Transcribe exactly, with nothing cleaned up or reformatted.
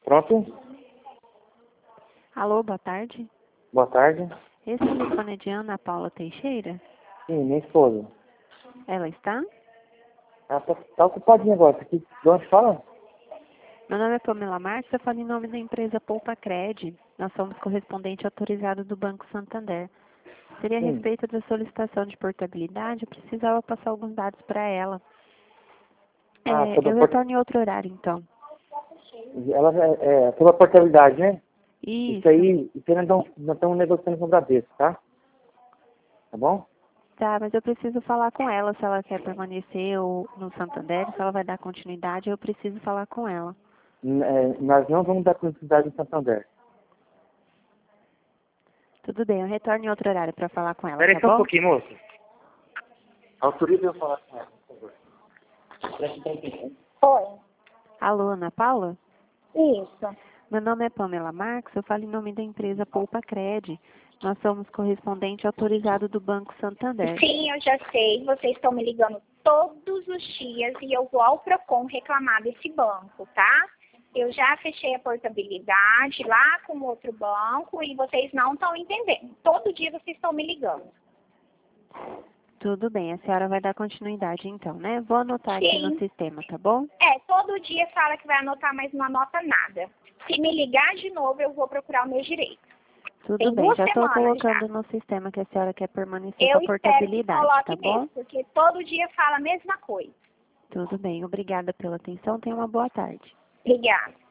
Pronto? Alô, boa tarde. Boa tarde. Esse telefone é de Ana Paula Teixeira? Sim, minha esposa. Ela está? Ela tá, tá ocupadinha agora. Aqui, de onde fala? Meu nome é Pamela Marques, eu falo em nome da empresa Poupa Cred. Nós somos correspondente autorizado do Banco Santander. Seria a Sim. respeito da solicitação de portabilidade, eu precisava passar alguns dados para ela. Ah, É, sobre a, eu port... retorno em outro horário, então. Ela, é, é, sobre a portabilidade, né? Isso Isso. aí, isso aí nós estamos- nós estamos negociando com o Bradesco, tá? Tá bom? Tá, mas eu preciso falar com ela se ela quer permanecer ou no Santander, se ela vai dar continuidade, eu preciso falar com ela. N- é, nós não vamos dar continuidade em Santander. Tudo bem, eu retorno em outro horário para falar com ela, Espera aí tá só um bom? pouquinho, moço. Autoriza eu falar com ela, por favor. Presta atenção. Oi. Alô, Ana Paula? Isso. Meu nome é Pamela Marques, eu falo em nome da empresa Poupa Cred. Nós somos correspondente autorizado do Banco Santander. Sim, eu já sei. Vocês estão me ligando todos os dias e eu vou ao Procon reclamar desse banco, tá? Eu já fechei a portabilidade lá com outro banco e vocês não estão entendendo. Todo dia vocês estão me ligando. Tudo bem, a senhora vai dar continuidade então, né? Vou anotar aqui no Sim. sistema, tá bom? É, todo dia fala que vai anotar, mas não anota nada. Se me ligar de novo, eu vou procurar o meu direito. Tudo Tem bem, duas já estou semanas colocando já. no sistema que a senhora quer permanecer com Eu a espero que portabilidade, coloque tá bom? mesmo, porque todo dia fala a mesma coisa. Tudo bem, obrigada pela atenção, tenha uma boa tarde. Obrigada.